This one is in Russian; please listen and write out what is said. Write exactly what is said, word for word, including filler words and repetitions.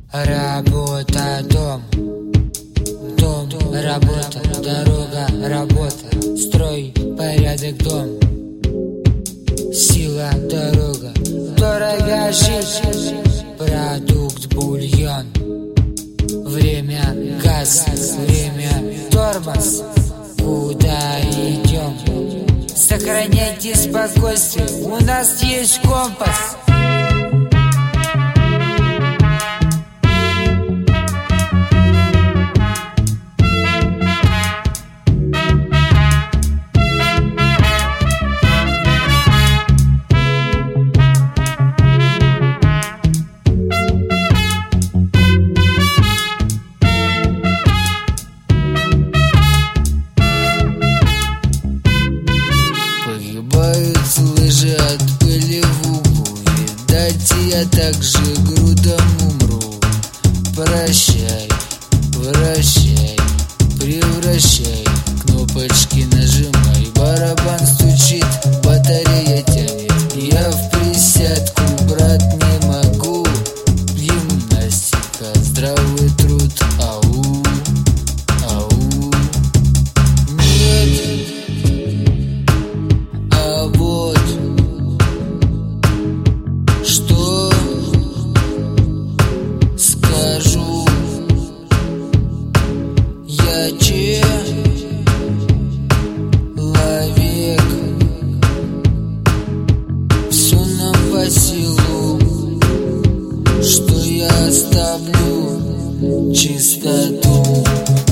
Работа, дом, дом, работа, дорога, работа, строй, порядок, дом, сила, дорога, дорого жить, продукт, бульон, время, газ, время, тормоз, куда идем? Сохраняйте спокойствие, у нас есть компас. Погибают лыжи от пыли в углу, видать, я также грудом умру. Прощай, вращай, превращай, кнопочки нажимай, барабан стучит, батарея тянет. Я в присядку, брат, не могу. Гимнастика, здравый труд, ау, ау. Нет, а вот что скажу я, человек, все нам по силу, что я оставлю чистоту.